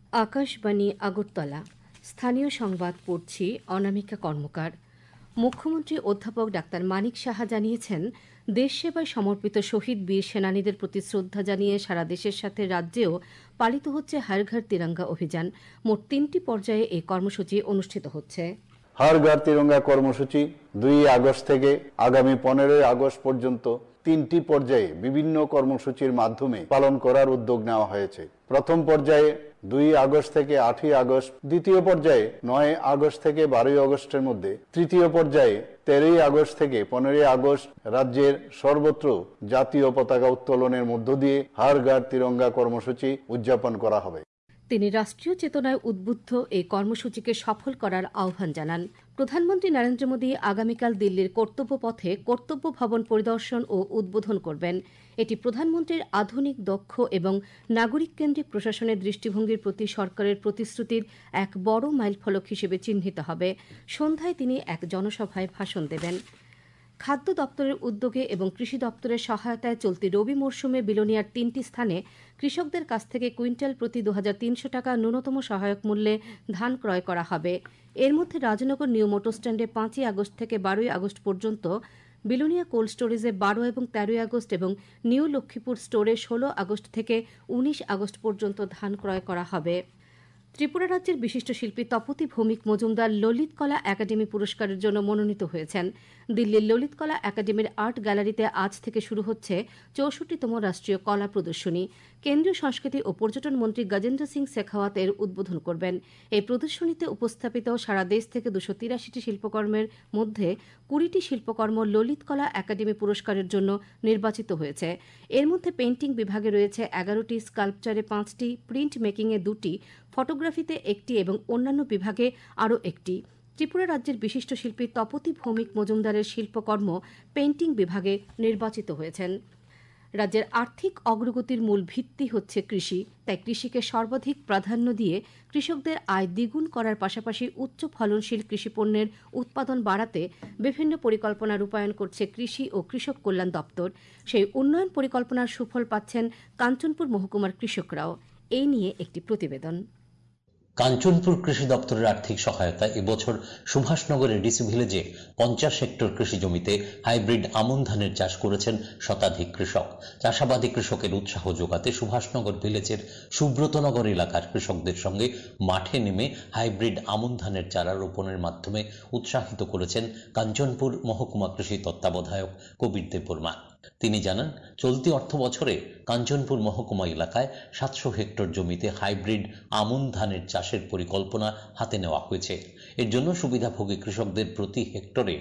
আকাশবাণী আগরতলা স্থানীয় সংবাদ পড়ছি অনামিকা কর্মকার। মুখ্যমন্ত্রী অধ্যাপক ডাক্তার মানিক সাহা জানিয়েছেন, দেশ সেবায় সমর্পিত শহীদ বীর সেনানীদের প্রতি শ্রদ্ধা জানিয়ে সারা দেশের সাথে রাজ্যেও পালিত হচ্ছে হর ঘর তিরঙ্গা অভিযান। মোট 3টি পর্যায়ে এই কর্মসূচি অনুষ্ঠিত হচ্ছে। হর ঘর তিরঙ্গা কর্মসূচি 2 আগস্ট থেকে আগামী 15 আগস্ট পর্যন্ত 3টি পর্যায়ে বিভিন্ন কর্মসূচির মাধ্যমে পালন করার উদ্যোগ নেওয়া হয়েছে। প্রথম পর্যায়ে 2 আগস্ট থেকে 8 আগস্ট, দ্বিতীয় পর্যায়ে 9 আগস্ট থেকে 12 আগস্টের মধ্যে, তৃতীয় পর্যায়ে 13 আগস্ট থেকে 15 আগস্ট রাজ্যের সর্বত্র জাতীয় পতাকা উত্তোলনের মধ্য দিয়ে হর ঘর তিরঙ্গা কর্মসূচি উদযাপন করা হবে। তিনি রাষ্ট্রীয় চেতনায় উদ্বুদ্ধ এই কর্মসূচিকে সফল করার আহ্বান জানান। প্রধানমন্ত্রী নরেন্দ্র মোদী আগামীকাল দিল্লির কর্তব্য পথে কর্তব্য ভবন পরিদর্শন ও উদ্বোধন করবেন। এটি প্রধানমন্ত্রীর আধুনিক, দক্ষ এবং নাগরিক কেন্দ্রিক প্রশাসনের দৃষ্টিভঙ্গির প্রতি সরকারের প্রতিশ্রুতির এক বড় মাইলফলক হিসেবে চিহ্নিত হবে। সন্ধ্যায় তিনি এক জনসভায় ভাষণ দেবেন। খাদ্য দপ্তরের উদ্যোগে এবং কৃষি দপ্তরের সহায়তায় চলতি রবি মরশুমে বিলোনিয়ার 3টি স্থানে কৃষকদের কাছ থেকে কুইন্টাল প্রতি 2300 টাকা ন্যূনতম সহায়ক মূল্যে ধান ক্রয় করা হবে। এর মধ্যে রাজনগর নিউ মোটর স্ট্যান্ডে 5 আগস্ট থেকে 12 আগস্ট পর্যন্ত, বিলোনিয়া কোল্ড স্টোরেজে 12 এবং 13 আগস্ট এবং নিউ লক্ষ্মীপুর স্টোরে 16 আগস্ট থেকে 19 আগস্ট পর্যন্ত ধান ক্রয় করা হবে। ত্রিপুরা রাজ্যের বিশিষ্ট শিল্পী তপতি ভৌমিক মজুমদার ললিত কলা একাডেমি পুরস্কারের জন্য মনোনীত হয়েছেন। দিল্লির ললিত কলা একাডেমির আর্ট গ্যালারিতে আজ থেকে শুরু হচ্ছে 64তম রাষ্ট্রীয় কলা প্রদর্শনী। কেন্দ্রীয় সংস্কৃতি ও পর্যটন মন্ত্রী গজেন্দ্র সিং শেখাওয়াত এর উদ্বোধন করবেন। এই প্রদর্শনীতে উপস্থাপিত সারা দেশ থেকে 283টি শিল্পকর্মের মধ্যে 20টি শিল্পকর্ম ললিত কলা একাডেমি পুরস্কারের জন্য নির্বাচিত হয়েছে। এর মধ্যে পেইন্টিং বিভাগে রয়েছে 11টি, স্কাল্পচারে 5টি, প্রিন্ট মেকিংয়ে 2টি, ফটোগ্রাফিতে 1টি এবং অন্যান্য বিভাগে আরও 1টি। ত্রিপুরা রাজ্যের বিশিষ্ট শিল্পী তপতি ভৌমিক মজুমদারের শিল্পকর্ম পেইন্টিং বিভাগে নির্বাচিত হয়েছেন। রাজ্যের আর্থিক অগ্রগতির মূল ভিত্তি হচ্ছে কৃষি, তাই কৃষিকে সর্বাধিক প্রাধান্য দিয়ে কৃষকদের আয় দ্বিগুণ করার পাশাপাশি উচ্চ ফলনশীল কৃষিপণ্যের উৎপাদন বাড়াতে বিভিন্ন পরিকল্পনা রূপায়ণ করছে কৃষি ও কৃষক কল্যাণ দপ্তর। সেই উন্নয়ন পরিকল্পনার সুফল পাচ্ছেন কাঞ্চনপুর মহকুমার কৃষকরাও। এই নিয়ে একটি প্রতিবেদন। কাঞ্চনপুর কৃষি দপ্তরের আর্থিক সহায়তায় এবছর সুভাষনগরের ডিসি ভিলেজে 50 হেক্টর কৃষি জমিতে হাইব্রিড আমন ধানের চাষ করেছেন শতাধিক কৃষক। চাষাবাদী কৃষকের উৎসাহ যোগাতে সুভাষনগর ভিলেজের সুব্রতনগর এলাকার কৃষকদের সঙ্গে মাঠে নেমে হাইব্রিড আমন ধানের চারা রোপণের মাধ্যমে উৎসাহিত করেছেন কাঞ্চনপুর মহকুমা কৃষি তত্ত্বাবধায়ক কবির দেববর্মা। তিনি জানান, চলতি অর্থ বছরে কাঞ্চনপুর মহকুমা এলাকায় 700 হেক্টর জমিতে হাইব্রিড আমন ধানের চাষের পরিকল্পনা হাতে নেওয়া হয়েছে। এর জন্য সুবিধাভোগী কৃষকদের প্রতি হেক্টরে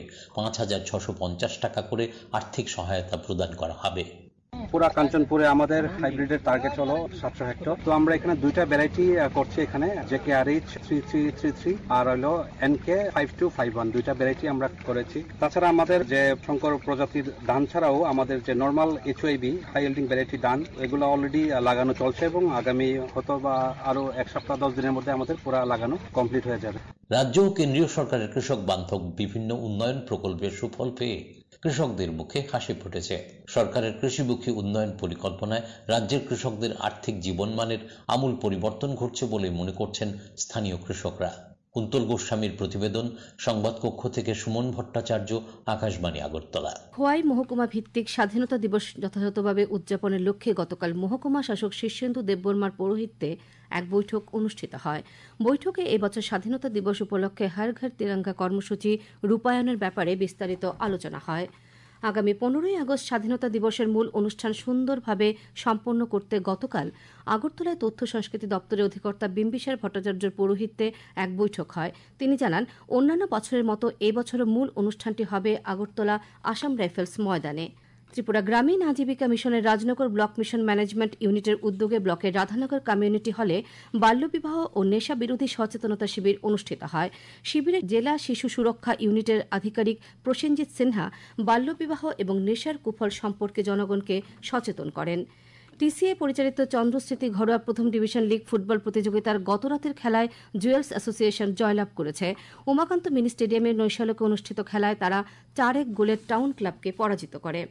5,650 টাকা করে আর্থিক সহায়তা প্রদান করা হবে। পুরা কাঞ্চনপুরে আমাদের হাইব্রিডের টার্গেট হলো 700 হেক্টর। তো আমরা এখানে 2টা ভ্যারাইটি করছি, এখানে JKRH 3333 আর হলো NK 5251, 2টা ভ্যারাইটি আমরা করেছি। তাছাড়া আমাদের যে শঙ্কর প্রজাতির ধান ছাড়াও আমাদের যে normal HYB high yielding variety ধান, এগুলো অলরেডি লাগানো চলছে এবং আগামী হয়তো বা আরো 1 সপ্তাহ 10 দিনের মধ্যে আমাদের পুরা লাগানো কমপ্লিট হয়ে যাবে। রাজ্য ও কেন্দ্রীয় সরকারের কৃষক বান্ধব বিভিন্ন উন্নয়ন প্রকল্পের সুফল পেয়ে কৃষকদের মুখে হাসি ফুটেছে। সরকারের কৃষিমুখী উন্নয়ন পরিকল্পনায় রাজ্যের কৃষকদের আর্থিক জীবনমানের আমূল পরিবর্তন ঘটছে বলে মনে করছেন স্থানীয় কৃষকরা। কুন্তল গোস্বামীর প্রতিবেদন, সংবাদ কক্ষ থেকে সুমন ভট্টাচার্য, আকাশবাণী আগরতলা। খোয়াই মহকুমা ভিত্তিক স্বাধীনতা দিবস যথাযথভাবে উদযাপনের লক্ষ্যে গতকাল মহকুমা শাসক শীর্ষেন্দু দেববর্মার পৌরোহিত্যে এক বৈঠক অনুষ্ঠিত হয়। বৈঠকে এবছর স্বাধীনতা দিবস উপলক্ষে হর ঘর তিরঙ্গা কর্মসূচি রূপায়ণের ব্যাপারে বিস্তারিত আলোচনা হয়। আগামী 15 আগস্ট স্বাধীনতা দিবসের মূল অনুষ্ঠান সুন্দরভাবে সম্পন্ন করতে গতকাল আগরতলায় তথ্য সংস্কৃতি দপ্তরের অধিকর্তা বিম্বিসার ভট্টাচার্যের পৌরোহিত্যে এক বৈঠক হয়। তিনি জানান, অন্যান্য বছরের মতো এবছরও মূল অনুষ্ঠানটি হবে আগরতলা আসাম রাইফেলস ময়দানে। ত্রিপুরা গ্রামীণ আজীবিকা মিশনের রাজনগর ব্লক মিশন ম্যানেজমেন্ট ইউনিটের উদ্যোগে ব্লকের রাধানগর কমিউনিটি হলে বাল্যবিবাহ ও নেশা বিরোধী সচেতনতা শিবির অনুষ্ঠিত হয়। শিবিরে জেলা শিশু সুরক্ষা ইউনিটের আধিকারিক প্রসেনজিৎ সিনহা বাল্যবিবাহ এবং নেশার কুফল সম্পর্কে জনগণকে সচেতন করেন। টিসিএ পরিচালিত চন্দ্রস্মৃতি ঘরোয়া প্রথম ডিভিশন লীগ ফুটবল প্রতিযোগিতার গতরাতের খেলায় জুয়েলস অ্যাসোসিয়েশন জয়লাভ করেছে। উমাকান্ত মিনি স্টেডিয়ামের নৈশালকে অনুষ্ঠিত খেলায় তারা 4-1 গোলের টাউন ক্লাবকে পরাজিত করে।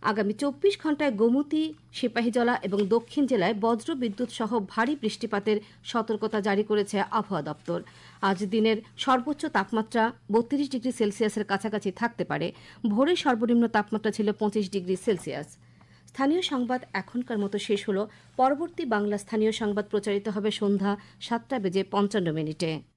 আগামী 24 ঘণ্টায় গোমতী, সিপাহীজলা এবং দক্ষিণ জেলায় বজ্র বিদ্যুৎ সহ ভারী বৃষ্টিপাতের সতর্কতা জারি করেছে আবহাওয়া দপ্তর। আজ দিনের সর্বোচ্চ তাপমাত্রা 32 ডিগ্রি সেলসিয়াসের কাছাকাছি থাকতে পারে। ভোরে সর্বনিম্ন তাপমাত্রা ছিল 25 ডিগ্রি সেলসিয়াস। স্থানীয় সংবাদ এখনকার মতো শেষ হলো। পরবর্তী বাংলা স্থানীয় সংবাদ প্রচারিত হবে সন্ধ্যা 7:55 মিনিটে।